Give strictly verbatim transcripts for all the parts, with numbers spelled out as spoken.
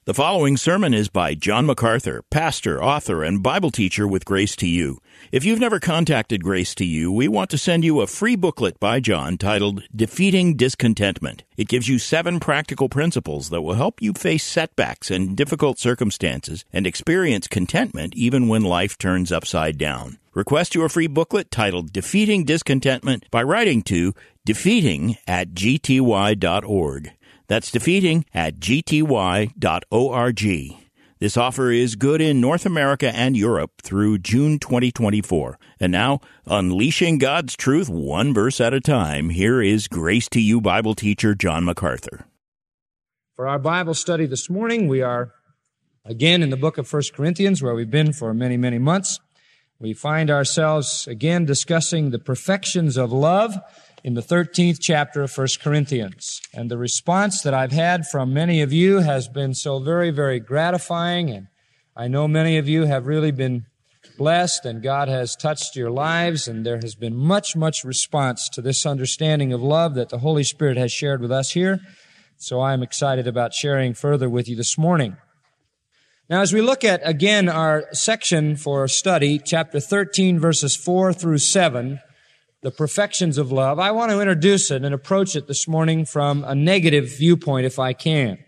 The following sermon is by John MacArthur, pastor, author, and Bible teacher with Grace to You. If you've never contacted Grace to You, we want to send you a free booklet by John titled Defeating Discontentment. It gives you seven practical principles that will help you face setbacks and difficult circumstances and experience contentment even when life turns upside down. Request your free booklet titled Defeating Discontentment by writing to defeating at g t y dot org. That's defeating at g t y dot org. This offer is good in North America and Europe through June twenty twenty-four. And now, unleashing God's truth one verse at a time, here is Grace to You Bible teacher John MacArthur. For our Bible study this morning, we are again in the book of First Corinthians, where we've been for many, many months. We find ourselves again discussing the perfections of love in the thirteenth chapter of First Corinthians. And the response that I've had from many of you has been so very, very gratifying, and I know many of you have really been blessed, and God has touched your lives, and there has been much, much response to this understanding of love that the Holy Spirit has shared with us here. So I'm excited about sharing further with you this morning. Now, as we look at, again, our section for study, chapter thirteen, verses four through seven, the perfections of love, I want to introduce it and approach it this morning from a negative viewpoint, if I can.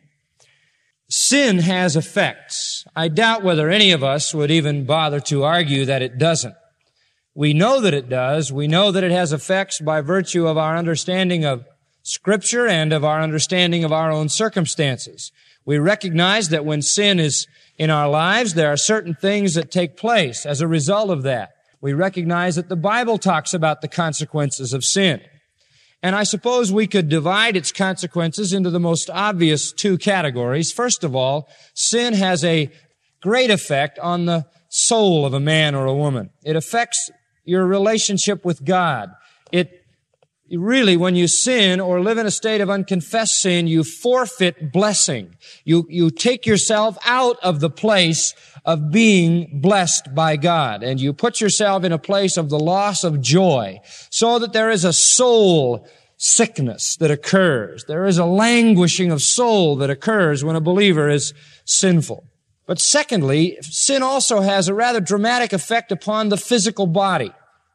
Sin has effects. I doubt whether any of us would even bother to argue that it doesn't. We know that it does. We know that it has effects by virtue of our understanding of Scripture and of our understanding of our own circumstances. We recognize that when sin is in our lives, there are certain things that take place as a result of that. We recognize that the Bible talks about the consequences of sin. And I suppose we could divide its consequences into the most obvious two categories. First of all, sin has a great effect on the soul of a man or a woman. It affects your relationship with God. It Really, when you sin or live in a state of unconfessed sin, you forfeit blessing. You, you take yourself out of the place of being blessed by God, and you put yourself in a place of the loss of joy, so that there is a soul sickness that occurs. There is a languishing of soul that occurs when a believer is sinful. But secondly, sin also has a rather dramatic effect upon the physical body.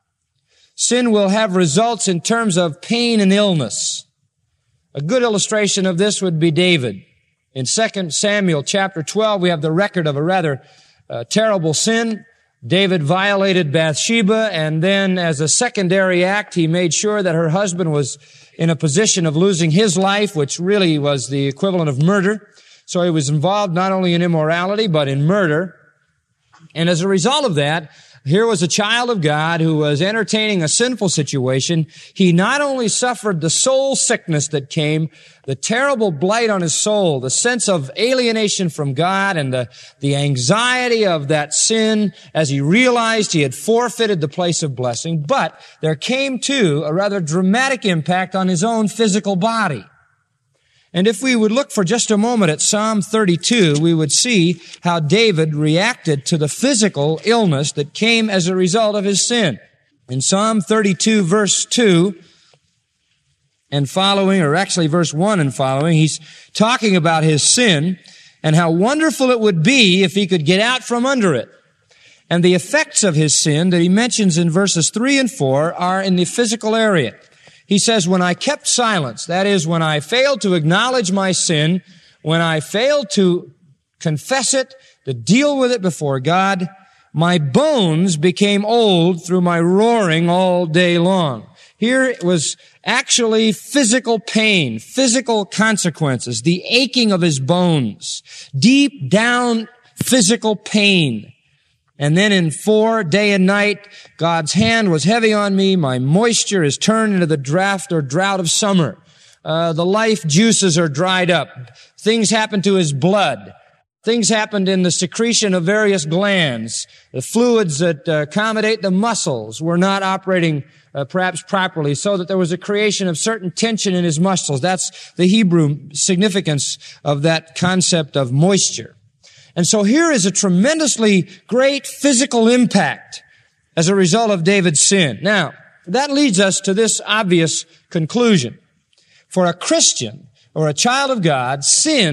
Sin will have results in terms of pain and illness. A good illustration of this would be David. In Second Samuel chapter twelve, we have the record of a rather uh, terrible sin. David violated Bathsheba, and then as a secondary act, he made sure that her husband was in a position of losing his life, which really was the equivalent of murder. So he was involved not only in immorality, but in murder. And as a result of that, here was a child of God who was entertaining a sinful situation. He not only suffered the soul sickness that came, the terrible blight on his soul, the sense of alienation from God, and the, the anxiety of that sin as he realized he had forfeited the place of blessing, but there came too a rather dramatic impact on his own physical body. And if we would look for just a moment at Psalm thirty-two, we would see how David reacted to the physical illness that came as a result of his sin. In Psalm thirty-two, verse two and following, or actually verse one and following, he's talking about his sin and how wonderful it would be if he could get out from under it. And the effects of his sin that he mentions in verses three and four are in the physical area. He says, when I kept silence, that is, when I failed to acknowledge my sin, when I failed to confess it, to deal with it before God, my bones became old through my roaring all day long. Here it was actually physical pain, physical consequences, the aching of his bones, deep down physical pain. And then in four, day and night, God's hand was heavy on me. My moisture is turned into the drought or drought of summer. Uh, the life juices are dried up. Things happened to his blood. Things happened in the secretion of various glands. The fluids that uh, accommodate the muscles were not operating uh, perhaps properly, so that there was a creation of certain tension in his muscles. That's the Hebrew significance of that concept of moisture. And so here is a tremendously great physical impact as a result of David's sin. Now, that leads us to this obvious conclusion. For a Christian or a child of God, sin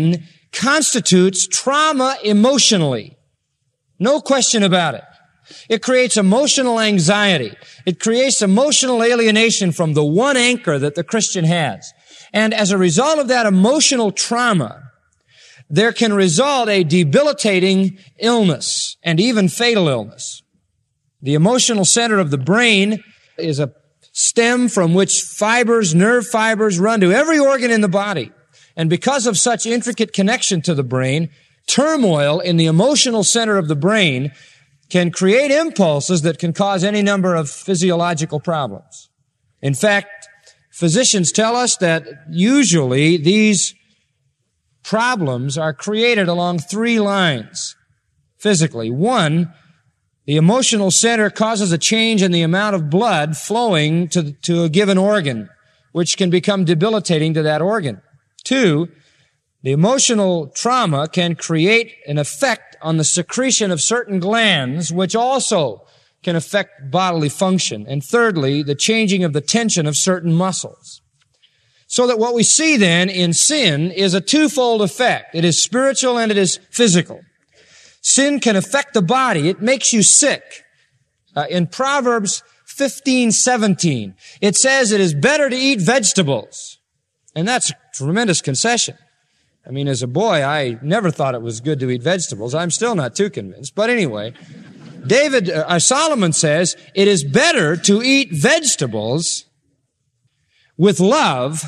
constitutes trauma emotionally. No question about it. It creates emotional anxiety. It creates emotional alienation from the one anchor that the Christian has. And as a result of that emotional trauma, there can result a debilitating illness and even fatal illness. The emotional center of the brain is a stem from which fibers, nerve fibers run to every organ in the body. And because of such intricate connection to the brain, turmoil in the emotional center of the brain can create impulses that can cause any number of physiological problems. In fact, physicians tell us that usually these problems are created along three lines physically. One, the emotional center causes a change in the amount of blood flowing to, to a given organ, which can become debilitating to that organ. Two, the emotional trauma can create an effect on the secretion of certain glands, which also can affect bodily function. And thirdly, the changing of the tension of certain muscles. So that what we see then in sin is a twofold effect. It is spiritual and it is physical. Sin can affect the body. It makes you sick. Uh, in Proverbs fifteen seventeen, it says it is better to eat vegetables. And that's a tremendous concession. I mean, as a boy, I never thought it was good to eat vegetables. I'm still not too convinced. But anyway, David, uh, Solomon says, it is better to eat vegetables with love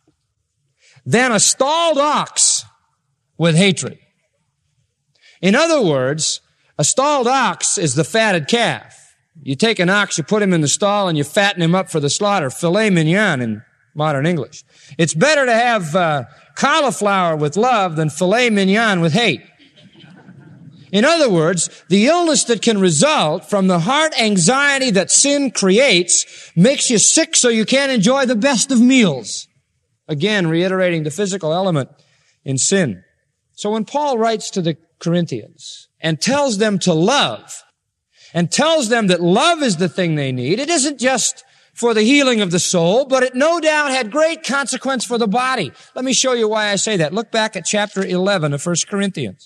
than a stalled ox with hatred. In other words, a stalled ox is the fatted calf. You take an ox, you put him in the stall, and you fatten him up for the slaughter. Filet mignon in modern English. It's better to have uh, cauliflower with love than filet mignon with hate. In other words, the illness that can result from the heart anxiety that sin creates makes you sick so you can't enjoy the best of meals. Again, reiterating the physical element in sin. So when Paul writes to the Corinthians and tells them to love and tells them that love is the thing they need, it isn't just for the healing of the soul, but it no doubt had great consequence for the body. Let me show you why I say that. Look back at chapter eleven of First Corinthians.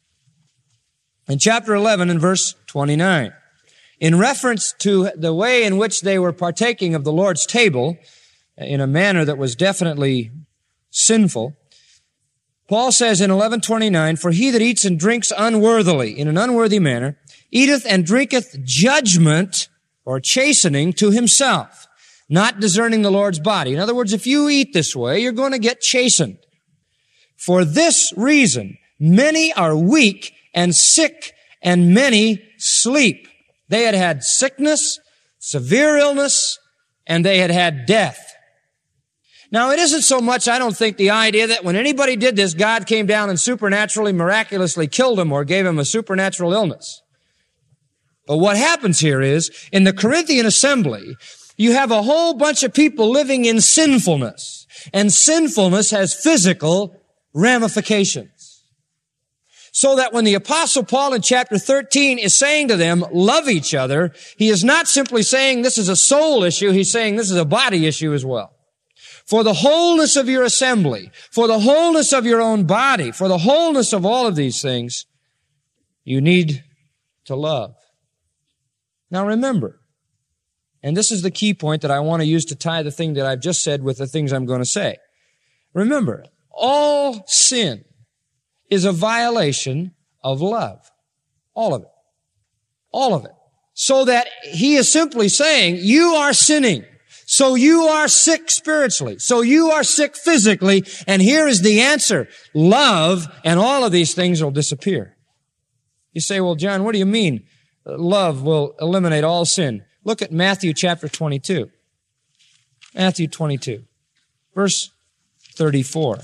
In chapter eleven and verse twenty-nine, in reference to the way in which they were partaking of the Lord's table in a manner that was definitely sinful, Paul says in eleven twenty-nine, for he that eats and drinks unworthily, in an unworthy manner, eateth and drinketh judgment or chastening to himself, not discerning the Lord's body. In other words, if you eat this way, you're going to get chastened. For this reason, many are weak and sick, and many sleep. They had had sickness, severe illness, and they had had death. Now, it isn't so much, I don't think, the idea that when anybody did this, God came down and supernaturally, miraculously killed him or gave him a supernatural illness. But what happens here is, in the Corinthian assembly, you have a whole bunch of people living in sinfulness. And sinfulness has physical ramifications. So that when the Apostle Paul in chapter thirteen is saying to them, love each other, he is not simply saying this is a soul issue, he's saying this is a body issue as well. For the wholeness of your assembly, for the wholeness of your own body, for the wholeness of all of these things, you need to love. Now remember, and this is the key point that I want to use to tie the thing that I've just said with the things I'm going to say. Remember, all sin is a violation of love. All of it. All of it. So that he is simply saying, you are sinning. So you are sick spiritually. So you are sick physically. And here is the answer. Love, and all of these things will disappear. You say, well, John, what do you mean? Love will eliminate all sin. Look at Matthew chapter twenty-two. Matthew twenty-two, verse thirty-four.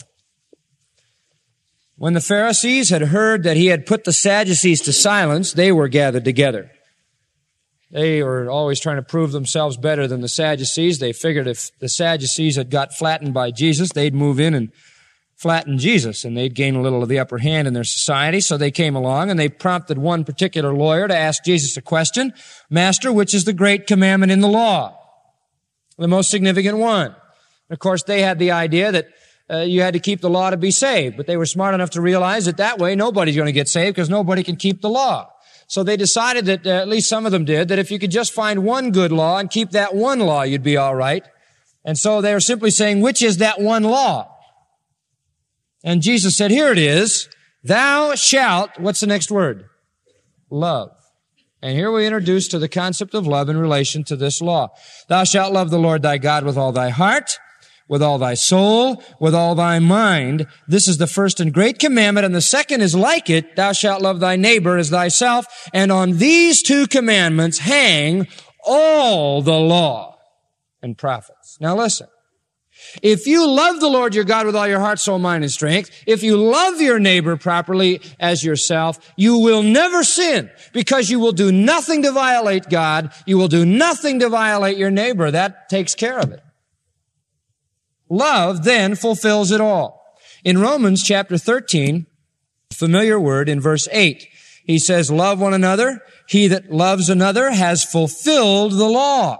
When the Pharisees had heard that he had put the Sadducees to silence, they were gathered together. They were always trying to prove themselves better than the Sadducees. They figured if the Sadducees had got flattened by Jesus, they'd move in and flatten Jesus, and they'd gain a little of the upper hand in their society. So they came along, and they prompted one particular lawyer to ask Jesus a question. Master, which is the great commandment in the law? The most significant one. Of course, they had the idea that uh, you had to keep the law to be saved. But they were smart enough to realize that that way nobody's going to get saved because nobody can keep the law. So they decided that, uh, at least some of them did, that if you could just find one good law and keep that one law, you'd be all right. And so they were simply saying, which is that one law? And Jesus said, here it is. Thou shalt, what's the next word? Love. And here we introduce to the concept of love in relation to this law. Thou shalt love the Lord thy God with all thy heart, with all thy soul, with all thy mind. This is the first and great commandment, and the second is like it. Thou shalt love thy neighbor as thyself. And on these two commandments hang all the law and prophets. Now listen. If you love the Lord your God with all your heart, soul, mind, and strength, if you love your neighbor properly as yourself, you will never sin because you will do nothing to violate God. You will do nothing to violate your neighbor. That takes care of it. Love then fulfills it all. In Romans chapter thirteen, familiar word in verse eight, he says, love one another. He that loves another has fulfilled the law.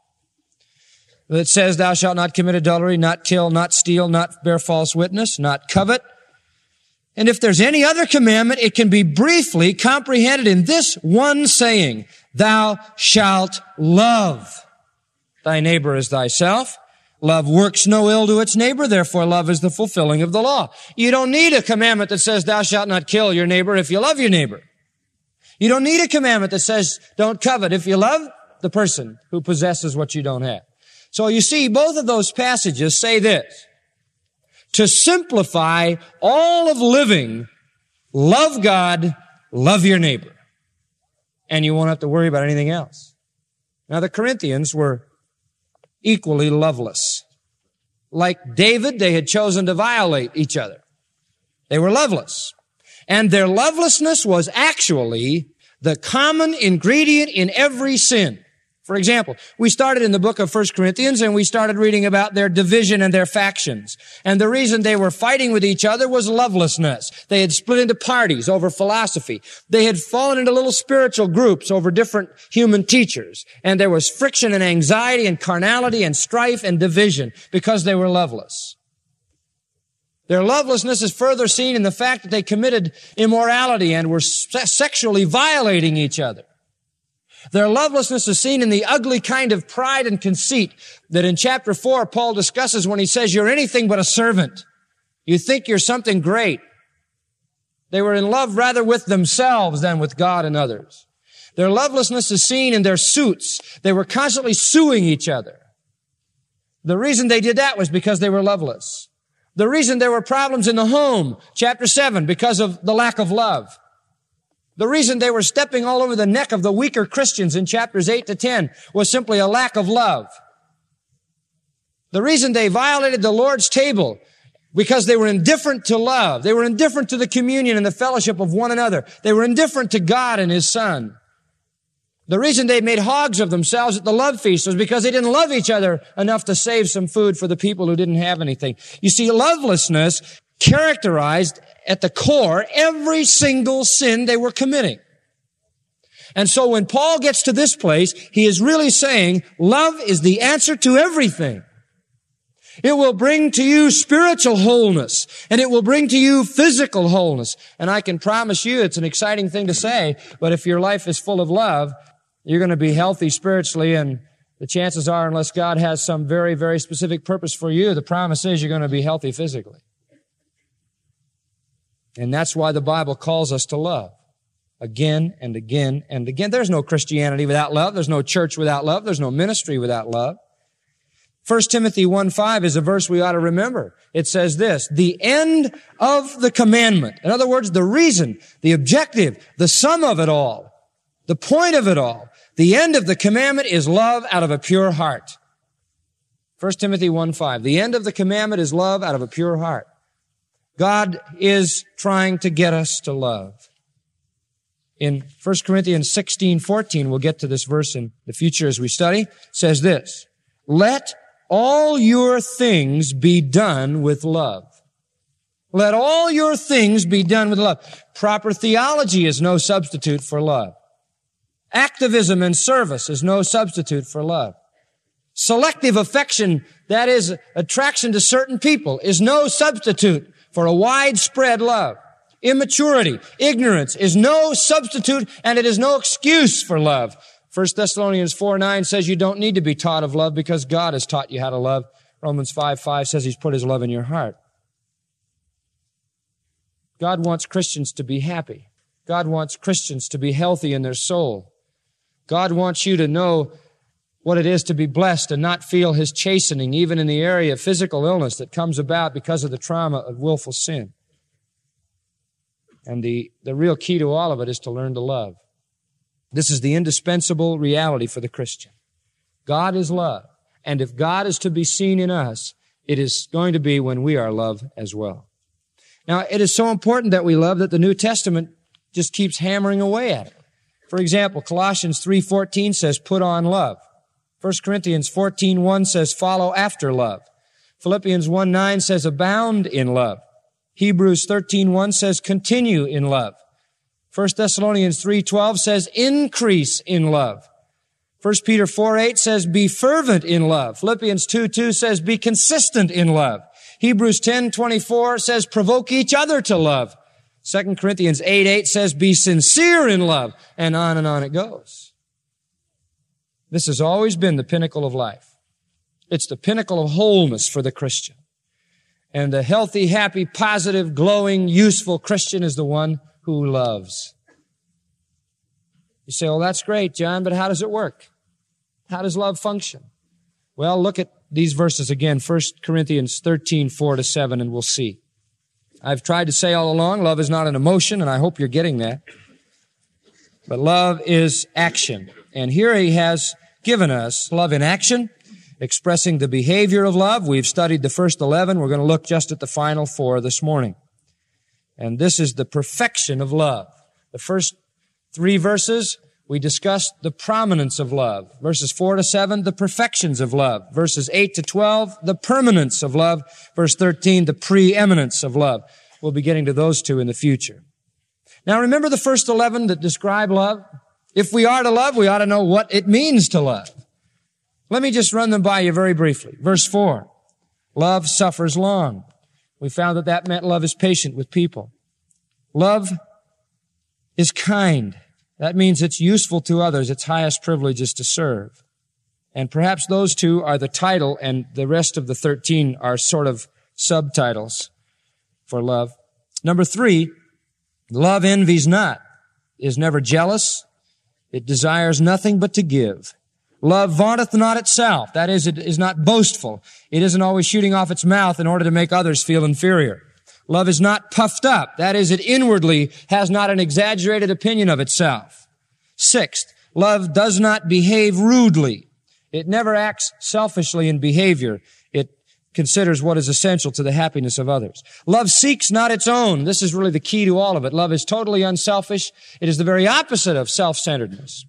That says, thou shalt not commit adultery, not kill, not steal, not bear false witness, not covet. And if there's any other commandment, it can be briefly comprehended in this one saying, thou shalt love thy neighbor as thyself. Love works no ill to its neighbor, therefore love is the fulfilling of the law. You don't need a commandment that says, thou shalt not kill your neighbor if you love your neighbor. You don't need a commandment that says, don't covet if you love the person who possesses what you don't have. So you see, both of those passages say this. To simplify all of living, love God, love your neighbor. And you won't have to worry about anything else. Now the Corinthians were equally loveless. Like David, they had chosen to violate each other. They were loveless. And their lovelessness was actually the common ingredient in every sin. For example, we started in the book of First Corinthians and we started reading about their division and their factions. And the reason they were fighting with each other was lovelessness. They had split into parties over philosophy. They had fallen into little spiritual groups over different human teachers. And there was friction and anxiety and carnality and strife and division because they were loveless. Their lovelessness is further seen in the fact that they committed immorality and were sexually violating each other. Their lovelessness is seen in the ugly kind of pride and conceit that in chapter four Paul discusses when he says you're anything but a servant. You think you're something great. They were in love rather with themselves than with God and others. Their lovelessness is seen in their suits. They were constantly suing each other. The reason they did that was because they were loveless. The reason there were problems in the home, chapter seven, because of the lack of love. The reason they were stepping all over the neck of the weaker Christians in chapters eight to ten was simply a lack of love. The reason they violated the Lord's table because they were indifferent to love. They were indifferent to the communion and the fellowship of one another. They were indifferent to God and His Son. The reason they made hogs of themselves at the love feast was because they didn't love each other enough to save some food for the people who didn't have anything. You see, lovelessness characterized at the core every single sin they were committing. And so when Paul gets to this place, he is really saying love is the answer to everything. It will bring to you spiritual wholeness, and it will bring to you physical wholeness. And I can promise you it's an exciting thing to say, but if your life is full of love, you're going to be healthy spiritually, and the chances are, unless God has some very, very specific purpose for you, the promise is you're going to be healthy physically. And that's why the Bible calls us to love again and again and again. There's no Christianity without love. There's no church without love. There's no ministry without love. First Timothy one five is a verse we ought to remember. It says this, the end of the commandment. In other words, the reason, the objective, the sum of it all, the point of it all, the end of the commandment is love out of a pure heart. First Timothy one five. The end of the commandment is love out of a pure heart. God is trying to get us to love. In First Corinthians sixteen fourteen, we'll get to this verse in the future as we study, it says this, let all your things be done with love. Let all your things be done with love. Proper theology is no substitute for love. Activism and service is no substitute for love. Selective affection, that is, attraction to certain people, is no substitute for a widespread love. Immaturity, ignorance is no substitute, and it is no excuse for love. First Thessalonians four nine says you don't need to be taught of love because God has taught you how to love. Romans five five says He's put His love in your heart. God wants Christians to be happy. God wants Christians to be healthy in their soul. God wants you to know what it is to be blessed and not feel His chastening, even in the area of physical illness that comes about because of the trauma of willful sin. And the, the real key to all of it is to learn to love. This is the indispensable reality for the Christian. God is love. And if God is to be seen in us, it is going to be when we are love as well. Now, it is so important that we love that the New Testament just keeps hammering away at it. For example, Colossians three fourteen says, put on love. First Corinthians fourteen one says, follow after love. Philippians one nine says, abound in love. Hebrews thirteen one says, continue in love. First Thessalonians three twelve says, increase in love. First Peter four eight says, be fervent in love. Philippians two two says, be consistent in love. Hebrews ten twenty-four says, provoke each other to love. Second Corinthians eight eight says, be sincere in love. And on and on it goes. This has always been the pinnacle of life. It's the pinnacle of wholeness for the Christian. And the healthy, happy, positive, glowing, useful Christian is the one who loves. You say, well, that's great, John, but how does it work? How does love function? Well, look at these verses again, First Corinthians thirteen four to seven, and we'll see. I've tried to say all along, love is not an emotion, and I hope you're getting that. But love is action. And here he has given us love in action, expressing the behavior of love. We've studied the first eleven. We're going to look just at the final four this morning. And this is the perfection of love. The first three verses, we discussed the prominence of love. Verses four to seven, the perfections of love. Verses eight to twelve, the permanence of love. Verse thirteen, the preeminence of love. We'll be getting to those two in the future. Now remember the first eleven that describe love? If we are to love, we ought to know what it means to love. Let me just run them by you very briefly. Verse four, love suffers long. We found that that meant love is patient with people. Love is kind. That means it's useful to others. Its highest privilege is to serve. And perhaps those two are the title, and the rest of the thirteen are sort of subtitles for love. Number three, love envies not, is never jealous. It desires nothing but to give. Love vaunteth not itself. That is, it is not boastful. It isn't always shooting off its mouth in order to make others feel inferior. Love is not puffed up. That is, it inwardly has not an exaggerated opinion of itself. Sixth, love does not behave rudely. It never acts selfishly in behavior. It considers what is essential to the happiness of others. Love seeks not its own. This is really the key to all of it. Love is totally unselfish. It is the very opposite of self-centeredness.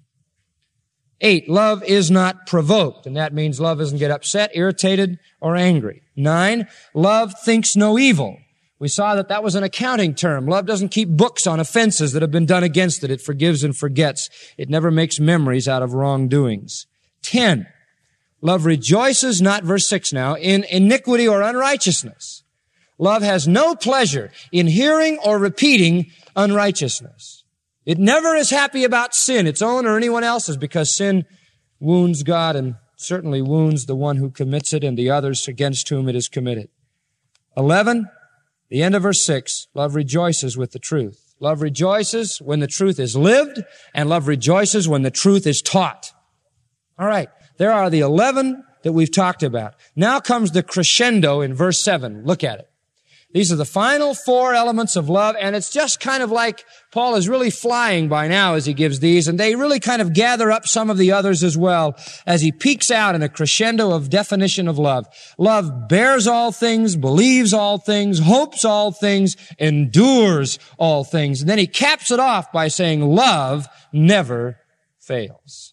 Eight, love is not provoked, and that means love doesn't get upset, irritated, or angry. Nine, love thinks no evil. We saw that that was an accounting term. Love doesn't keep books on offenses that have been done against it. It forgives and forgets. It never makes memories out of wrongdoings. Ten, love rejoices, not verse six now, in iniquity or unrighteousness. Love has no pleasure in hearing or repeating unrighteousness. It never is happy about sin, its own or anyone else's, because sin wounds God and certainly wounds the one who commits it and the others against whom it is committed. Eleven, the end of verse six, love rejoices with the truth. Love rejoices when the truth is lived, and love rejoices when the truth is taught. All right, there are the eleven that we've talked about. Now comes the crescendo in verse seven. Look at it. These are the final four elements of love, and it's just kind of like Paul is really flying by now as he gives these, and they really kind of gather up some of the others as well as he peaks out in a crescendo of definition of love. Love bears all things, believes all things, hopes all things, endures all things. And then he caps it off by saying love never fails.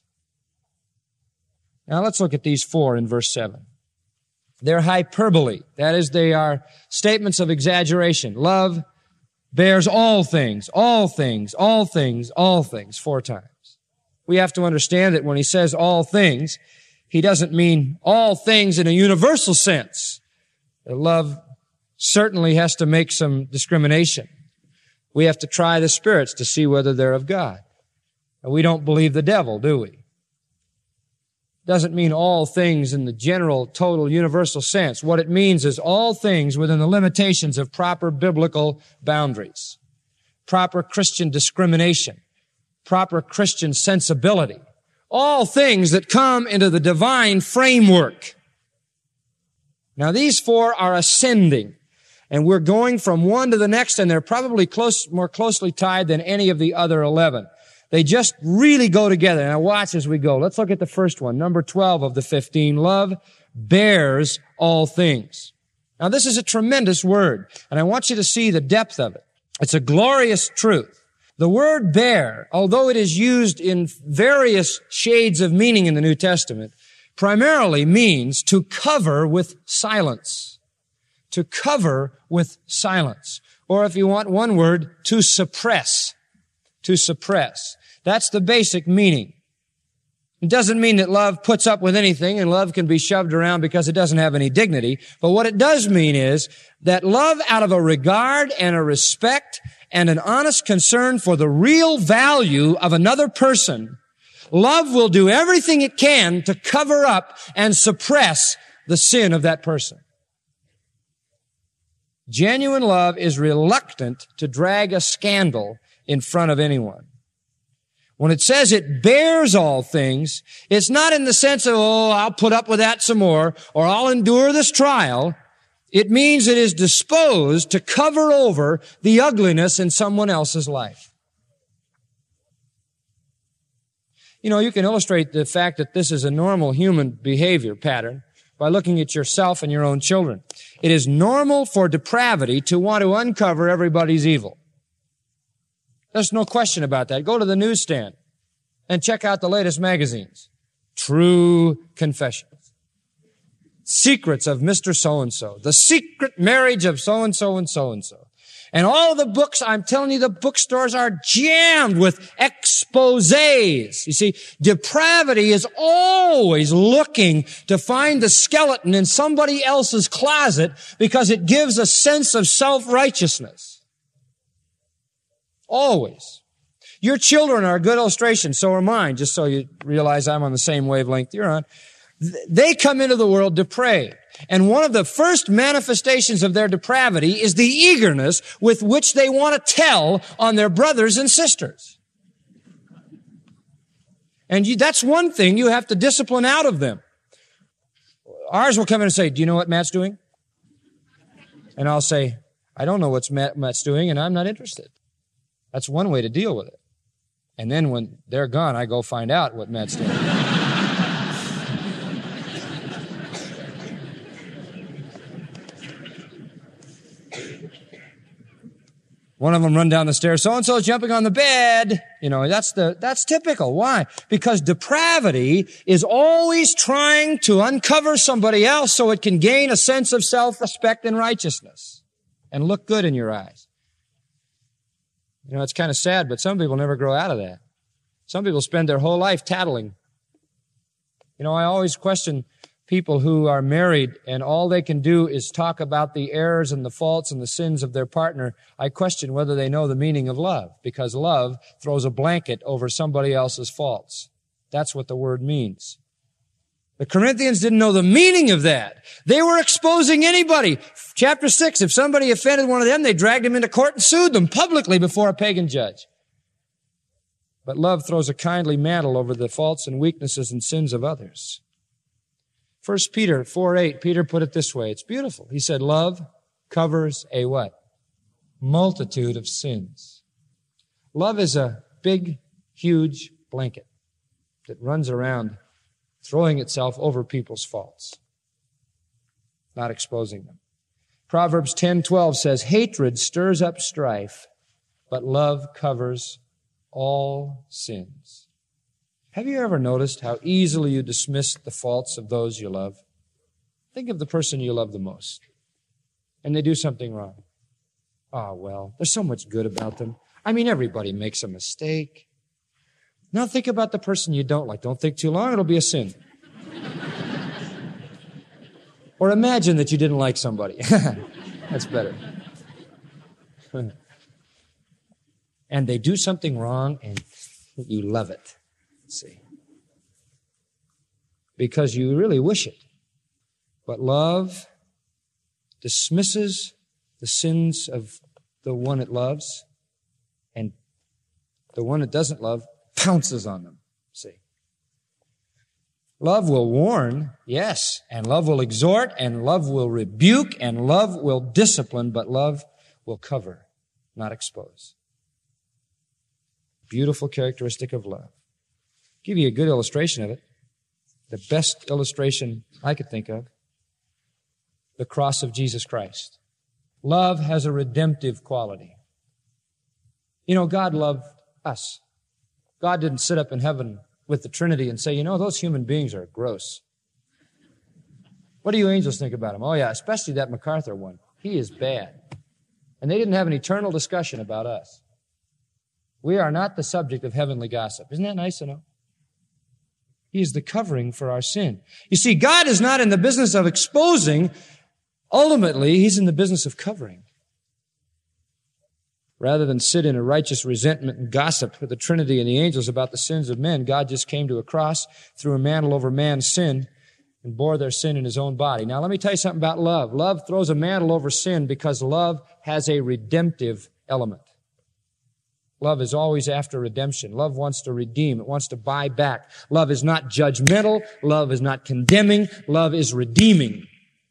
Now let's look at these four in verse seven. They're hyperbole. That is, they are statements of exaggeration. Love bears all things, all things, all things, all things, four times. We have to understand that when he says all things, He doesn't mean all things in a universal sense. Love certainly has to make some discrimination. We have to try the spirits to see whether they're of God. And we don't believe the devil, do we? Doesn't mean all things in the general, total, universal sense. What it means is all things within the limitations of proper biblical boundaries, proper Christian discrimination, proper Christian sensibility. All things that come into the divine framework. Now these four are ascending, and we're going from one to the next, and they're probably close, more closely tied than any of the other eleven. They just really go together. Now watch as we go. Let's look at the first one, number twelve of the fifteen. Love bears all things. Now this is a tremendous word, and I want you to see the depth of it. It's a glorious truth. The word bear, although it is used in various shades of meaning in the New Testament, primarily means to cover with silence. To cover with silence. Or if you want one word, to suppress. To suppress. That's the basic meaning. It doesn't mean that love puts up with anything and love can be shoved around because it doesn't have any dignity. But what it does mean is that love out of a regard and a respect and an honest concern for the real value of another person, love will do everything it can to cover up and suppress the sin of that person. Genuine love is reluctant to drag a scandal in front of anyone. When it says it bears all things, it's not in the sense of, oh, I'll put up with that some more, or I'll endure this trial. It means it is disposed to cover over the ugliness in someone else's life. You know, you can illustrate the fact that this is a normal human behavior pattern by looking at yourself and your own children. It is normal for depravity to want to uncover everybody's evil. There's no question about that. Go to the newsstand and check out the latest magazines. True Confessions. Secrets of Mister So-and-so. The secret marriage of so-and-so and so-and-so. And all the books, I'm telling you, the bookstores are jammed with exposés. You see, depravity is always looking to find the skeleton in somebody else's closet because it gives a sense of self-righteousness. Always. Your children are a good illustration, so are mine, just so you realize I'm on the same wavelength you're on. They come into the world depraved. And one of the first manifestations of their depravity is the eagerness with which they want to tell on their brothers and sisters. And you, that's one thing you have to discipline out of them. Ours will come in and say, do you know what Matt's doing? And I'll say, I don't know what Matt, Matt's doing, and I'm not interested. That's one way to deal with it. And then when they're gone, I go find out what Matt's doing. One of them run down the stairs, so-and-so's jumping on the bed. You know, that's the, that's typical. Why? Because depravity is always trying to uncover somebody else so it can gain a sense of self-respect and righteousness and look good in your eyes. You know, it's kind of sad, but some people never grow out of that. Some people spend their whole life tattling. You know, I always question people who are married and all they can do is talk about the errors and the faults and the sins of their partner. I question whether they know the meaning of love, because love throws a blanket over somebody else's faults. That's what the word means. The Corinthians didn't know the meaning of that. They were exposing anybody. Chapter six, if somebody offended one of them, they dragged him into court and sued them publicly before a pagan judge. But love throws a kindly mantle over the faults and weaknesses and sins of others. First Peter four eight, Peter put it this way. It's beautiful. He said, love covers a what? Multitude of sins. Love is a big, huge blanket that runs around throwing itself over people's faults, not exposing them. Proverbs ten twelve says, hatred stirs up strife, but love covers all sins. Have you ever noticed how easily you dismiss the faults of those you love? Think of the person you love the most, and they do something wrong. Ah, oh, well, there's so much good about them. I mean, everybody makes a mistake. Now think about the person you don't like. Don't think too long, it'll be a sin. Or imagine that you didn't like somebody. That's better. And they do something wrong and you love it. See? Because you really wish it. But love dismisses the sins of the one it loves, and the one it doesn't love pounces on them. See? Love will warn, yes, and love will exhort, and love will rebuke, and love will discipline, but love will cover, not expose. Beautiful characteristic of love. I'll give you a good illustration of it. The best illustration I could think of. The cross of Jesus Christ. Love has a redemptive quality. You know, God loved us. God didn't sit up in heaven with the Trinity and say, you know, those human beings are gross. What do you angels think about him? Oh, yeah, especially that MacArthur one. He is bad. And they didn't have an eternal discussion about us. We are not the subject of heavenly gossip. Isn't that nice to know? He is the covering for our sin. You see, God is not in the business of exposing. Ultimately, He's in the business of covering. Rather than sit in a righteous resentment and gossip with the Trinity and the angels about the sins of men, God just came to a cross, threw a mantle over man's sin, and bore their sin in His own body. Now, let me tell you something about love. Love throws a mantle over sin because love has a redemptive element. Love is always after redemption. Love wants to redeem. It wants to buy back. Love is not judgmental. Love is not condemning. Love is redeeming.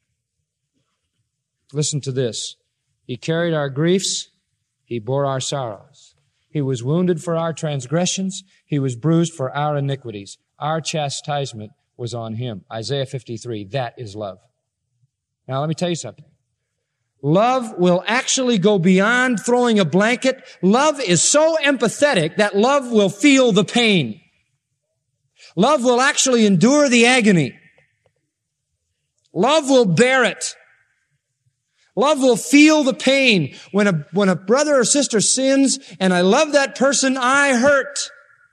Listen to this. He carried our griefs. He bore our sorrows. He was wounded for our transgressions. He was bruised for our iniquities. Our chastisement was on Him. Isaiah fifty-three. That is love. Now, let me tell you something. Love will actually go beyond throwing a blanket. Love is so empathetic that love will feel the pain. Love will actually endure the agony. Love will bear it. Love will feel the pain. When a, when a brother or sister sins and I love that person, I hurt.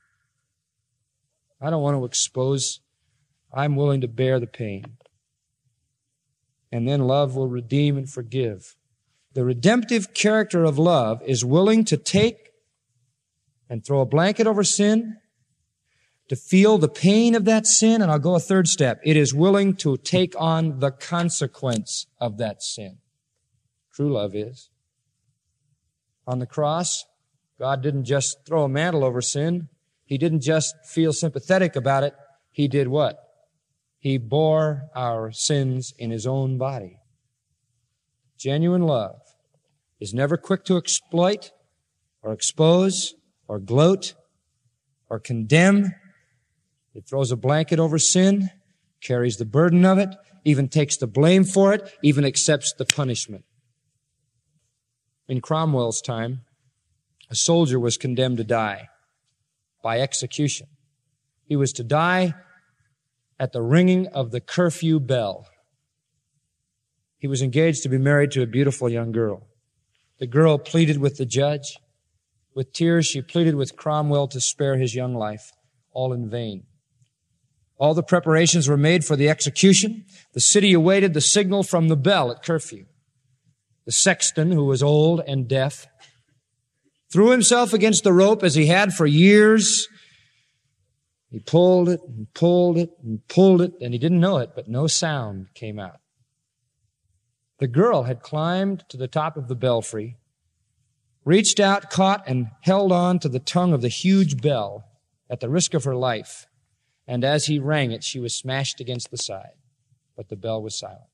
I don't want to expose. I'm willing to bear the pain. And then love will redeem and forgive. The redemptive character of love is willing to take and throw a blanket over sin, to feel the pain of that sin, and I'll go a third step. It is willing to take on the consequence of that sin. True love is. On the cross, God didn't just throw a mantle over sin. He didn't just feel sympathetic about it. He did what? He bore our sins in His own body. Genuine love is never quick to exploit or expose or gloat or condemn. It throws a blanket over sin, carries the burden of it, even takes the blame for it, even accepts the punishment. In Cromwell's time, a soldier was condemned to die by execution. He was to die at the ringing of the curfew bell. He was engaged to be married to a beautiful young girl. The girl pleaded with the judge. With tears, she pleaded with Cromwell to spare his young life, all in vain. All the preparations were made for the execution. The city awaited the signal from the bell at curfew. The sexton, who was old and deaf, threw himself against the rope as he had for years. He pulled it and pulled it and pulled it, and he didn't know it, but no sound came out. The girl had climbed to the top of the belfry, reached out, caught, and held on to the tongue of the huge bell at the risk of her life. And as he rang it, she was smashed against the side, but the bell was silent.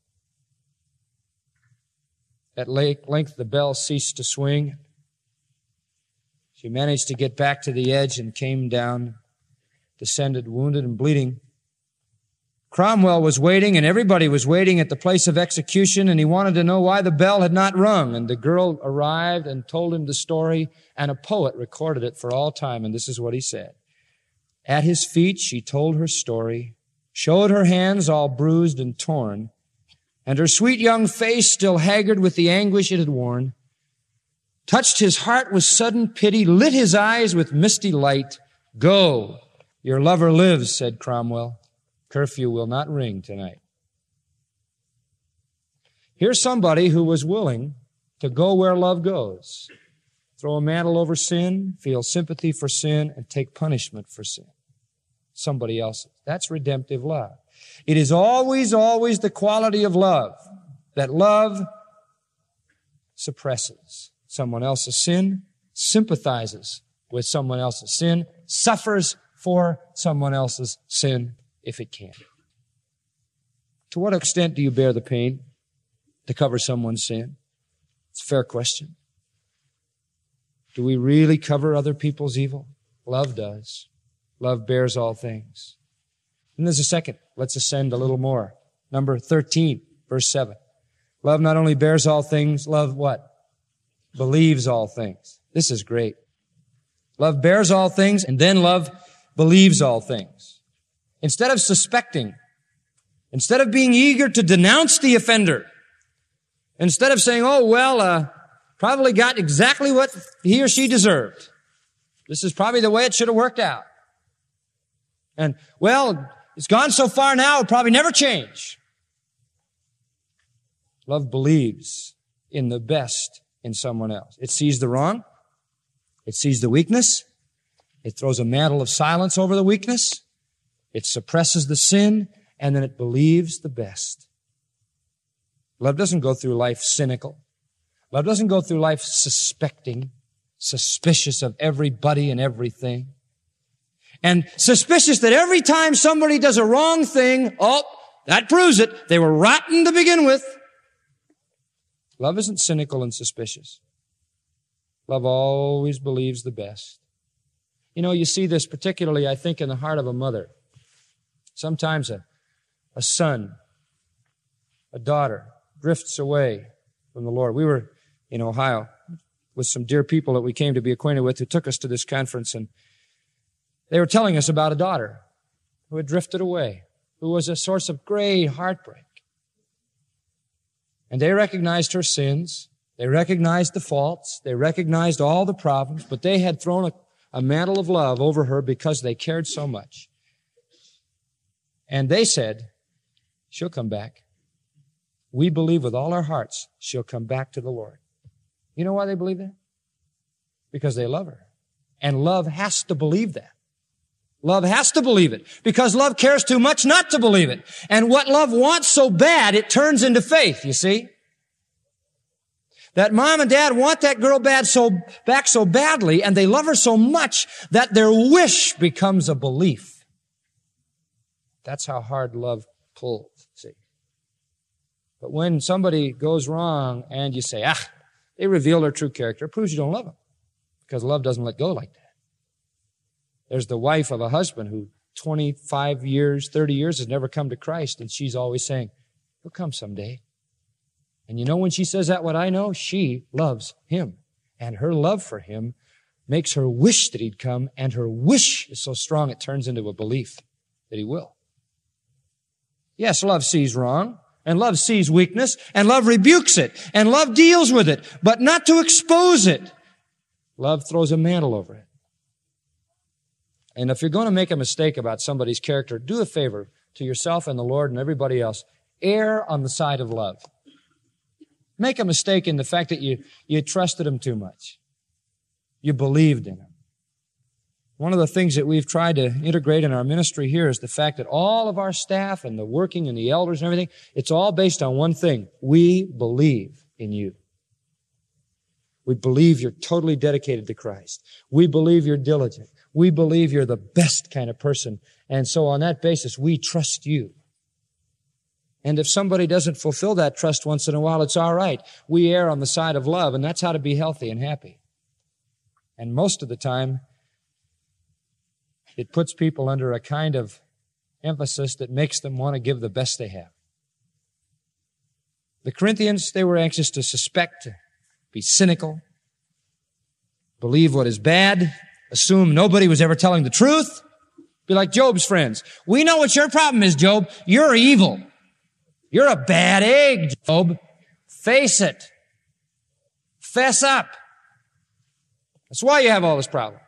At length, the bell ceased to swing. She managed to get back to the edge and came down, descended, wounded and bleeding. Cromwell was waiting, and everybody was waiting at the place of execution, and he wanted to know why the bell had not rung. And the girl arrived and told him the story, and a poet recorded it for all time, and this is what he said. At his feet she told her story, showed her hands all bruised and torn, and her sweet young face still haggard with the anguish it had worn, touched his heart with sudden pity, lit his eyes with misty light. Go, your lover lives, said Cromwell. Curfew will not ring tonight. Here's somebody who was willing to go where love goes. Throw a mantle over sin, feel sympathy for sin, and take punishment for sin. Somebody else's. That's redemptive love. It is always, always the quality of love that love suppresses someone else's sin, sympathizes with someone else's sin, suffers for someone else's sin if it can. To what extent do you bear the pain to cover someone's sin? It's a fair question. Do we really cover other people's evil? Love does. Love bears all things. And there's a second. Let's ascend a little more. Number thirteen, verse seven. Love not only bears all things, love what? Believes all things. This is great. Love bears all things, and then love believes all things. Instead of suspecting, instead of being eager to denounce the offender, instead of saying, oh, well, uh, probably got exactly what he or she deserved. This is probably the way it should have worked out. And, well, it's gone so far now, it'll probably never change. Love believes in the best in someone else. It sees the wrong. It sees the weakness. It throws a mantle of silence over the weakness. It suppresses the sin, and then it believes the best. Love doesn't go through life cynical. Love doesn't go through life suspecting, suspicious of everybody and everything. And suspicious that every time somebody does a wrong thing, oh, that proves it. They were rotten to begin with. Love isn't cynical and suspicious. Love always believes the best. You know, you see this particularly, I think, in the heart of a mother. Sometimes a, a son, a daughter, drifts away from the Lord. We were in Ohio with some dear people that we came to be acquainted with who took us to this conference, and they were telling us about a daughter who had drifted away, who was a source of great heartbreak. And they recognized her sins. They recognized the faults. They recognized all the problems, but they had thrown a, a mantle of love over her because they cared so much. And they said, she'll come back. We believe with all our hearts she'll come back to the Lord. You know why they believe that? Because they love her. And love has to believe that. Love has to believe it because love cares too much not to believe it. And what love wants so bad, it turns into faith, you see? That mom and dad want that girl bad so, back so badly, and they love her so much that their wish becomes a belief. That's how hard love pulls, see? But when somebody goes wrong and you say, ah, they reveal their true character, it proves you don't love them. Because love doesn't let go like that. There's the wife of a husband who twenty-five years, thirty years has never come to Christ, and she's always saying, he'll come someday. And you know when she says that, what I know? She loves him. And her love for him makes her wish that he'd come, and her wish is so strong it turns into a belief that he will. Yes, love sees wrong, and love sees weakness, and love rebukes it, and love deals with it, but not to expose it. Love throws a mantle over it. And if you're going to make a mistake about somebody's character, do a favor to yourself and the Lord and everybody else. Err on the side of love. Make a mistake in the fact that you, you trusted him too much. You believed in him. One of the things that we've tried to integrate in our ministry here is the fact that all of our staff and the working and the elders and everything, it's all based on one thing. We believe in you. We believe you're totally dedicated to Christ. We believe you're diligent. We believe you're the best kind of person. And so on that basis, we trust you. And if somebody doesn't fulfill that trust once in a while, it's all right. We err on the side of love, and that's how to be healthy and happy. And most of the time, it puts people under a kind of emphasis that makes them want to give the best they have. The Corinthians, they were anxious to suspect, be cynical, believe what is bad, assume nobody was ever telling the truth. Be like Job's friends. We know what your problem is, Job. You're evil. You're a bad egg, Job. Face it. Fess up. That's why you have all this problem.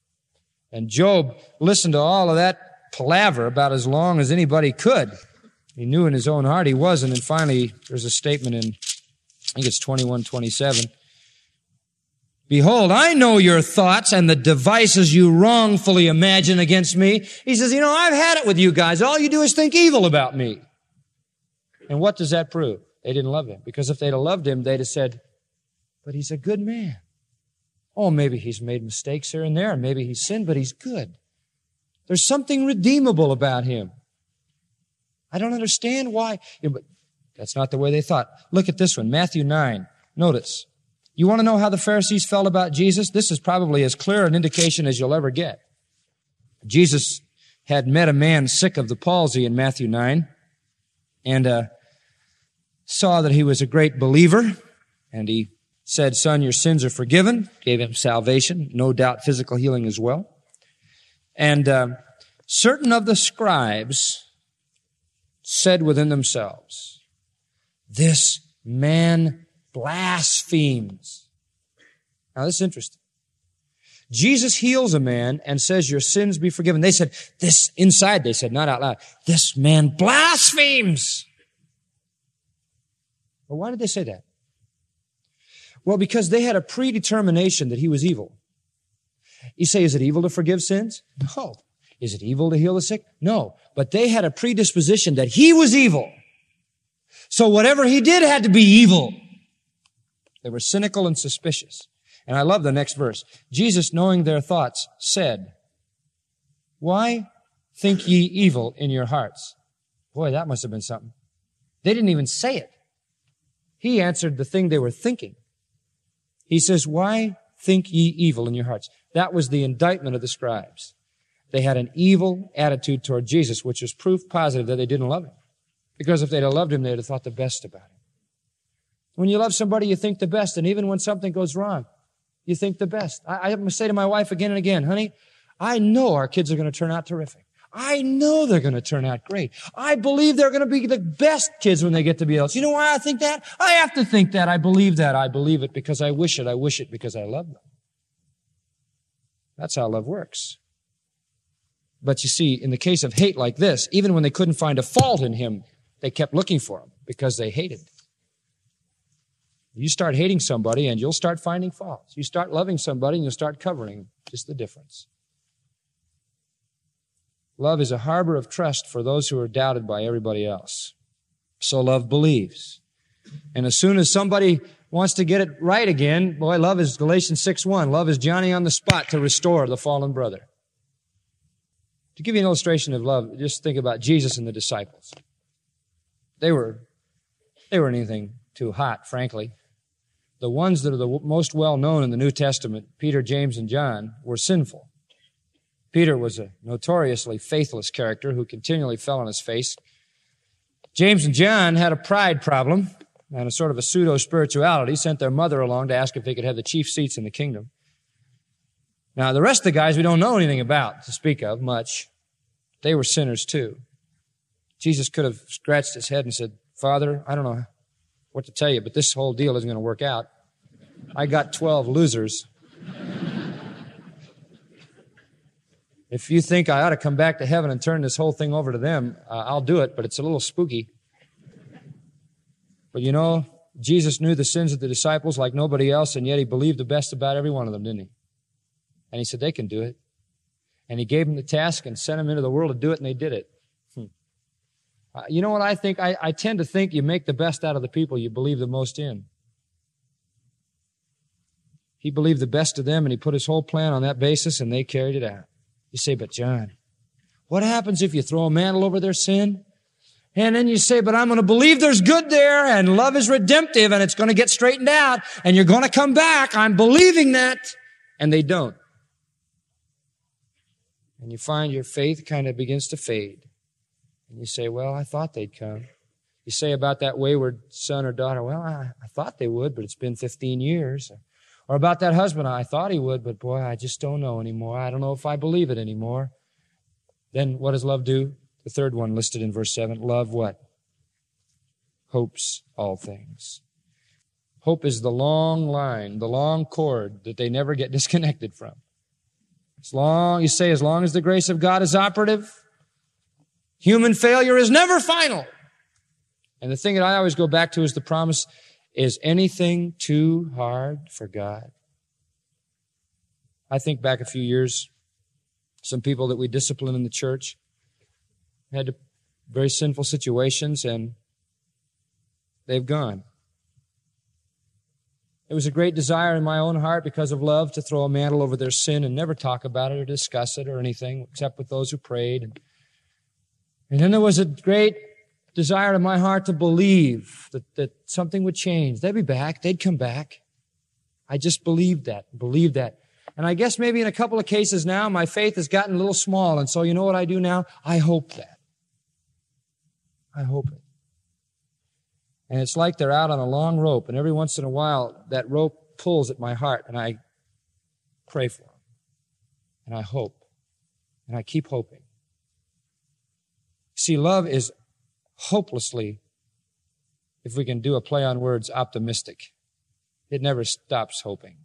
And Job listened to all of that palaver about as long as anybody could. He knew in his own heart he wasn't, and finally there's a statement in, I think it's twenty-one twenty-seven. Behold, I know your thoughts and the devices you wrongfully imagine against me. He says, you know, I've had it with you guys. All you do is think evil about me. And what does that prove? They didn't love him. Because if they'd have loved him, they'd have said, but he's a good man. Oh, maybe he's made mistakes here and there, and maybe he's sinned, but he's good. There's something redeemable about him. I don't understand why. Yeah, but that's not the way they thought. Look at this one, Matthew nine. Notice. You want to know how the Pharisees felt about Jesus? This is probably as clear an indication as you'll ever get. Jesus had met a man sick of the palsy in Matthew nine and uh, saw that he was a great believer, and he said, son, your sins are forgiven, gave him salvation, no doubt physical healing as well. And uh, certain of the scribes said within themselves, this man blasphemes. Now, this is interesting. Jesus heals a man and says, your sins be forgiven. They said, this, inside they said, not out loud, this man blasphemes. Well, why did they say that? Well, because they had a predetermination that he was evil. You say, is it evil to forgive sins? No. Is it evil to heal the sick? No. But they had a predisposition that he was evil. So whatever he did had to be evil. They were cynical and suspicious. And I love the next verse. Jesus, knowing their thoughts, said, why think ye evil in your hearts? Boy, that must have been something. They didn't even say it. He answered the thing they were thinking. He says, why think ye evil in your hearts? That was the indictment of the scribes. They had an evil attitude toward Jesus, which was proof positive that they didn't love him. Because if they'd have loved him, they'd have thought the best about him. When you love somebody, you think the best. And even when something goes wrong, you think the best. I, I say to my wife again and again, honey, I know our kids are going to turn out terrific. I know they're going to turn out great. I believe they're going to be the best kids when they get to be adults. You know why I think that? I have to think that. I believe that. I believe it because I wish it. I wish it because I love them. That's how love works. But you see, in the case of hate like this, even when they couldn't find a fault in him, they kept looking for him because they hated. You start hating somebody and you'll start finding faults. You start loving somebody and you'll start covering just the difference. Love is a harbor of trust for those who are doubted by everybody else. So love believes. And as soon as somebody wants to get it right again, boy, love is Galatians six one. Love is Johnny on the spot to restore the fallen brother. To give you an illustration of love, just think about Jesus and the disciples. They were, they weren't anything too hot, frankly. The ones that are the most well-known in the New Testament, Peter, James, and John, were sinful. Peter was a notoriously faithless character who continually fell on his face. James and John had a pride problem and a sort of a pseudo-spirituality, sent their mother along to ask if they could have the chief seats in the kingdom. Now, the rest of the guys we don't know anything about, to speak of, much. They were sinners too. Jesus could have scratched his head and said, Father, I don't know what to tell you, but this whole deal isn't going to work out. I got twelve losers. If you think I ought to come back to heaven and turn this whole thing over to them, uh, I'll do it, but it's a little spooky. But you know, Jesus knew the sins of the disciples like nobody else, and yet he believed the best about every one of them, didn't he? And he said, they can do it. And he gave them the task and sent them into the world to do it, and they did it. Hmm. Uh, you know what I think? I, I tend to think you make the best out of the people you believe the most in. He believed the best of them, and he put his whole plan on that basis, and they carried it out. You say, but John, what happens if you throw a mantle over their sin? And then you say, but I'm going to believe there's good there, and love is redemptive, and it's going to get straightened out, and you're going to come back. I'm believing that. And they don't. And you find your faith kind of begins to fade. And you say, well, I thought they'd come. You say about that wayward son or daughter, well, I, I thought they would, but it's been fifteen years. Or about that husband, I thought he would, but boy, I just don't know anymore. I don't know if I believe it anymore. Then what does love do? The third one listed in verse seven. Love what? Hopes all things. Hope is the long line, the long cord that they never get disconnected from. As long, you say, as long as the grace of God is operative, human failure is never final. And the thing that I always go back to is the promise, is anything too hard for God? I think back a few years, some people that we discipline in the church had very sinful situations, and they've gone. It was a great desire in my own heart, because of love, to throw a mantle over their sin and never talk about it or discuss it or anything, except with those who prayed. And then there was a great desire in my heart to believe that, that something would change. They'd be back. They'd come back. I just believed that, believed that. And I guess maybe in a couple of cases now, my faith has gotten a little small. And so you know what I do now? I hope that. I hope it. And it's like they're out on a long rope, and every once in a while, that rope pulls at my heart, and I pray for them. And I hope. And I keep hoping. See, love is hopelessly, if we can do a play on words, optimistic. It never stops hoping.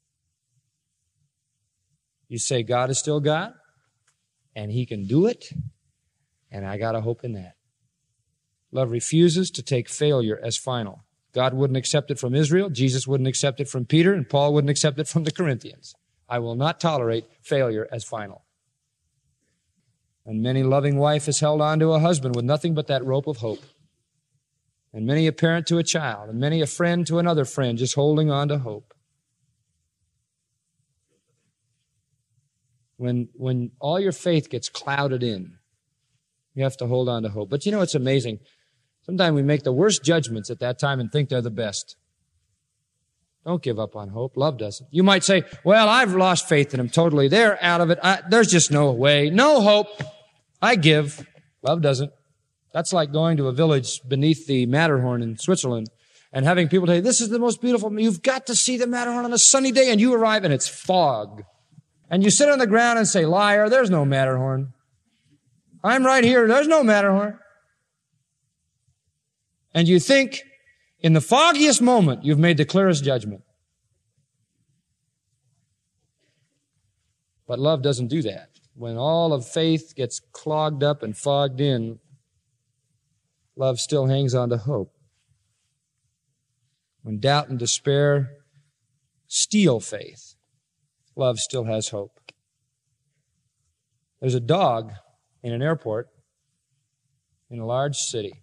You say God is still God, and He can do it, and I got to hope in that. Love refuses to take failure as final. God wouldn't accept it from Israel, Jesus wouldn't accept it from Peter, and Paul wouldn't accept it from the Corinthians. I will not tolerate failure as final. And many loving wife has held on to a husband with nothing but that rope of hope. And many a parent to a child, and many a friend to another friend, just holding on to hope. When, when all your faith gets clouded in, you have to hold on to hope. But you know, it's amazing. Sometimes we make the worst judgments at that time and think they're the best. Don't give up on hope. Love doesn't. You might say, well, I've lost faith in them totally. They're out of it. I, there's just no way. No hope. I give. Love doesn't. That's like going to a village beneath the Matterhorn in Switzerland and having people tell you, this is the most beautiful, you've got to see the Matterhorn on a sunny day, and you arrive and it's fog. And you sit on the ground and say, liar, there's no Matterhorn. I'm right here. There's no Matterhorn. And you think in the foggiest moment you've made the clearest judgment. But love doesn't do that. When all of faith gets clogged up and fogged in, love still hangs on to hope. When doubt and despair steal faith, love still has hope. There's a dog in an airport in a large city.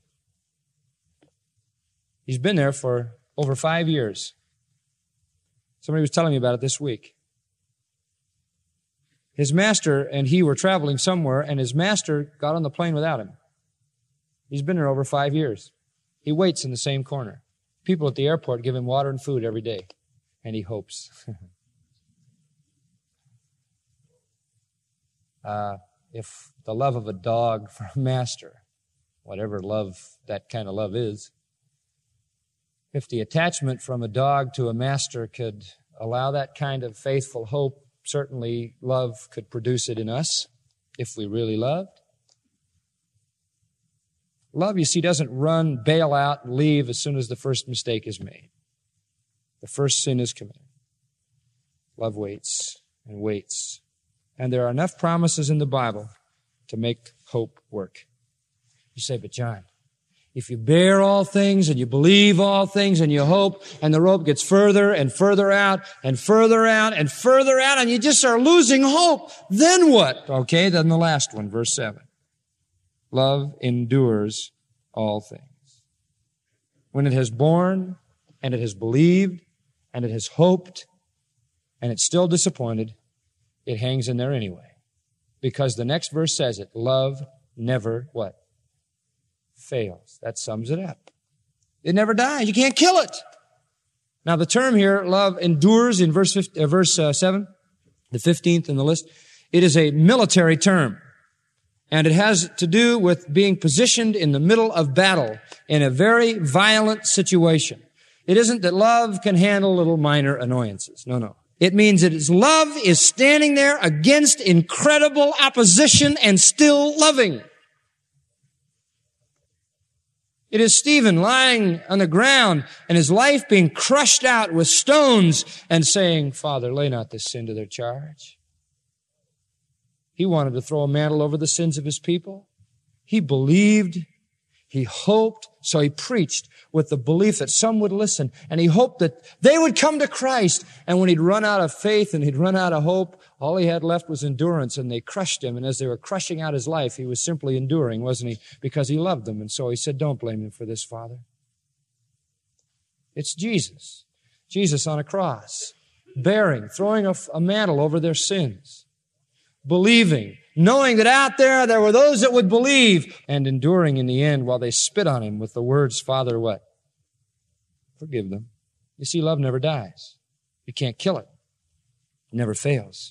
He's been there for over five years. Somebody was telling me about it this week. His master and he were traveling somewhere, and his master got on the plane without him. He's been there over five years. He waits in the same corner. People at the airport give him water and food every day, and he hopes. uh, if the love of a dog for a master, whatever love that kind of love is, if the attachment from a dog to a master could allow that kind of faithful hope, certainly love could produce it in us if we really loved. Love, you see, doesn't run, bail out, and leave as soon as the first mistake is made. The first sin is committed. Love waits and waits. And there are enough promises in the Bible to make hope work. You say, but John, if you bear all things and you believe all things and you hope, and the rope gets further and further out and further out and further out, and you just are losing hope, then what? Okay, then the last one, verse seven. Love endures all things. When it has borne and it has believed and it has hoped and it's still disappointed, it hangs in there anyway. Because the next verse says it, love never what? Fails. That sums it up. It never dies. You can't kill it. Now the term here, love endures, in verse fifty, uh, verse uh, seven, the fifteenth in the list, it is a military term. And it has to do with being positioned in the middle of battle in a very violent situation. It isn't that love can handle little minor annoyances. No, no. It means that its love is standing there against incredible opposition and still loving. It is Stephen lying on the ground and his life being crushed out with stones and saying, Father, lay not this sin to their charge. He wanted to throw a mantle over the sins of his people. He believed. He hoped, so he preached with the belief that some would listen, and he hoped that they would come to Christ. And when he'd run out of faith and he'd run out of hope, all he had left was endurance, and they crushed him. And as they were crushing out his life, he was simply enduring, wasn't he? Because he loved them. And so he said, don't blame him for this, Father. It's Jesus. Jesus on a cross, bearing, throwing a, a mantle over their sins, believing, knowing that out there, there were those that would believe, and enduring in the end while they spit on him with the words, Father, what? Forgive them. You see, love never dies. You can't kill it. It never fails.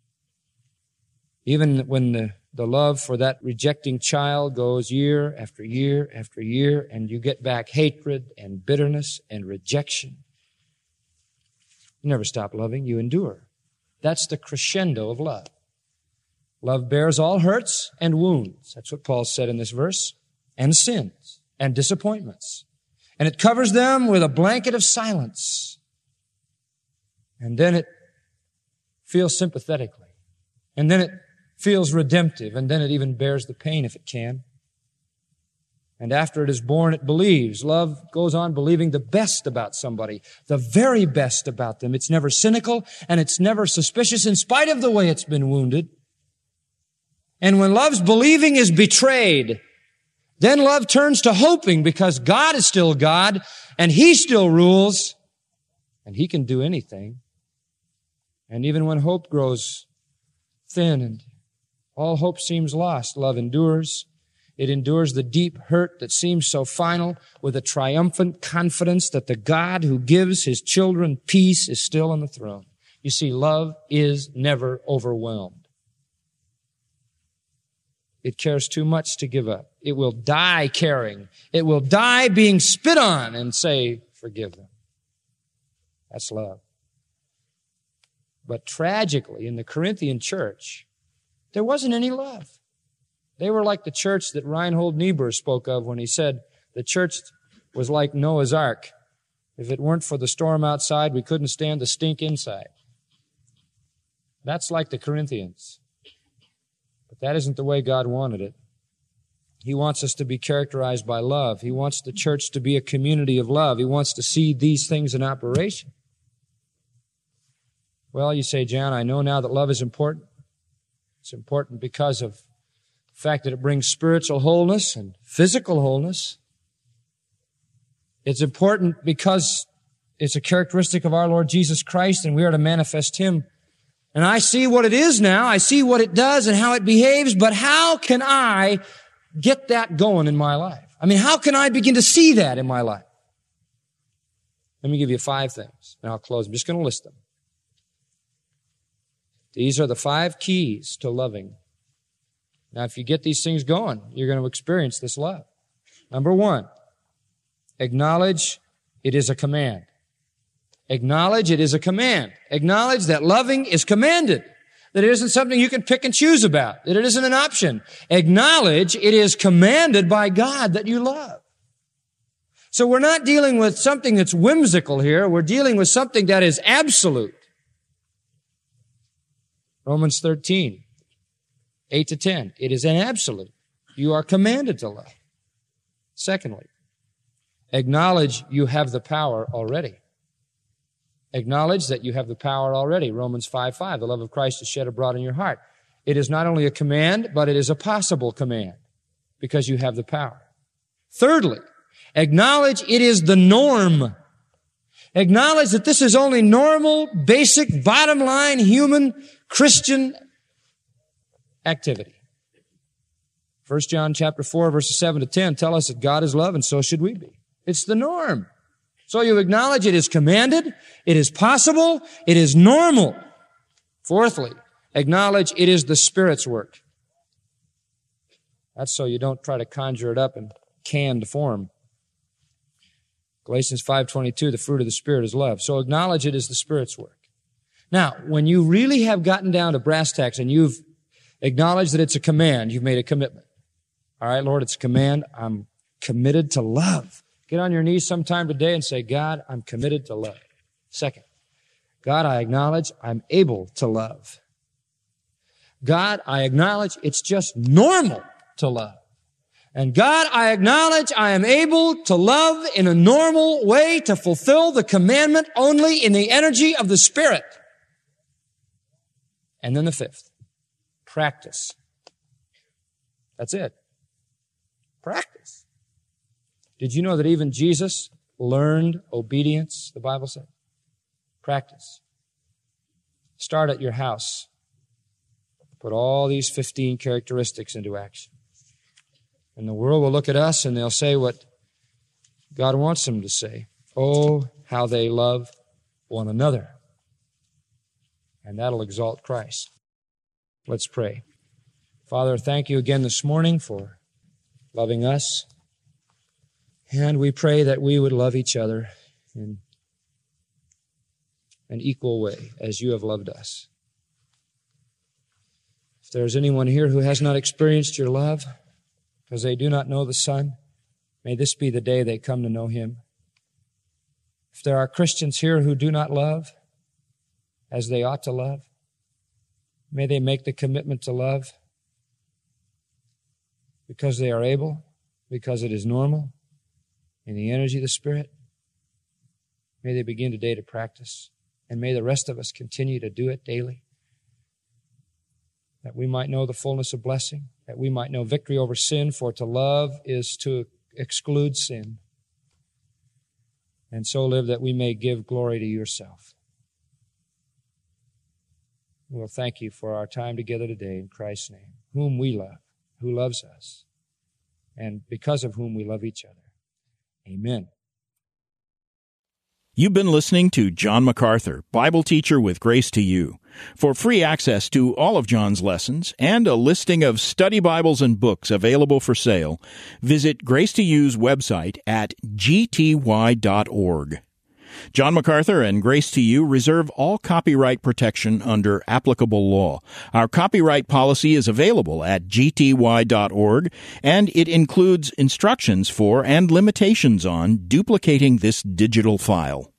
Even when the, the love for that rejecting child goes year after year after year, and you get back hatred and bitterness and rejection, you never stop loving. You endure. That's the crescendo of love. Love bears all hurts and wounds. That's what Paul said in this verse. And sins and disappointments. And it covers them with a blanket of silence. And then it feels sympathetically. And then it feels redemptive. And then it even bears the pain if it can. And after it is born, it believes. Love goes on believing the best about somebody. The very best about them. It's never cynical and it's never suspicious in spite of the way it's been wounded. And when love's believing is betrayed, then love turns to hoping because God is still God and He still rules and He can do anything. And even when hope grows thin and all hope seems lost, love endures. It endures the deep hurt that seems so final with a triumphant confidence that the God who gives His children peace is still on the throne. You see, love is never overwhelmed. It cares too much to give up. It will die caring. It will die being spit on and say, forgive them. That's love. But tragically, in the Corinthian church, there wasn't any love. They were like the church that Reinhold Niebuhr spoke of when he said the church was like Noah's Ark. If it weren't for the storm outside, we couldn't stand the stink inside. That's like the Corinthians. But that isn't the way God wanted it. He wants us to be characterized by love. He wants the church to be a community of love. He wants to see these things in operation. Well, you say, John, I know now that love is important. It's important because of the fact that it brings spiritual wholeness and physical wholeness. It's important because it's a characteristic of our Lord Jesus Christ, and we are to manifest Him. And I see what it is now. I see what it does and how it behaves, but how can I get that going in my life? I mean, how can I begin to see that in my life? Let me give you five things, and I'll close. I'm just going to list them. These are the five keys to loving. Now, if you get these things going, you're going to experience this love. Number one, acknowledge it is a command. Acknowledge it is a command. Acknowledge that loving is commanded. That it isn't something you can pick and choose about. That it isn't an option. Acknowledge it is commanded by God that you love. So we're not dealing with something that's whimsical here. We're dealing with something that is absolute. Romans thirteen, eight to ten. It is an absolute. You are commanded to love. Secondly, acknowledge you have the power already. Acknowledge that you have the power already. Romans five five, the love of Christ is shed abroad in your heart. It is not only a command, but it is a possible command because you have the power. Thirdly, acknowledge it is the norm. Acknowledge that this is only normal, basic, bottom line, human, Christian activity. First John chapter four, verses seven to ten tell us that God is love and so should we be. It's the norm. So you acknowledge it is commanded, it is possible, it is normal. Fourthly, acknowledge it is the Spirit's work. That's so you don't try to conjure it up in canned form. Galatians five twenty-two, the fruit of the Spirit is love. So acknowledge it is the Spirit's work. Now, when you really have gotten down to brass tacks and you've acknowledged that it's a command, you've made a commitment. All right, Lord, it's a command. I'm committed to love. Get on your knees sometime today and say, God, I'm committed to love. Second, God, I acknowledge I'm able to love. God, I acknowledge it's just normal to love. And God, I acknowledge I am able to love in a normal way to fulfill the commandment only in the energy of the Spirit. And then the fifth, practice. That's it. Practice. Did you know that even Jesus learned obedience, the Bible said? Practice. Start at your house. Put all these fifteen characteristics into action. And the world will look at us and they'll say what God wants them to say. Oh, how they love one another. And that'll exalt Christ. Let's pray. Father, thank you again this morning for loving us. And we pray that we would love each other in an equal way as you have loved us. If there's anyone here who has not experienced your love, because they do not know the Son, may this be the day they come to know Him. If there are Christians here who do not love as they ought to love, may they make the commitment to love because they are able, because it is normal, in the energy of the Spirit. May they begin today to practice, and may the rest of us continue to do it daily, that we might know the fullness of blessing, that we might know victory over sin, for to love is to exclude sin, and so live that we may give glory to yourself. We'll thank you for our time together today in Christ's name, whom we love, who loves us, and because of whom we love each other. Amen. You've been listening to John MacArthur, Bible teacher with Grace to You. For free access to all of John's lessons and a listing of study Bibles and books available for sale, visit Grace to You's website at g t y dot org. John MacArthur and Grace to You reserve all copyright protection under applicable law. Our copyright policy is available at g t y dot org, and it includes instructions for and limitations on duplicating this digital file.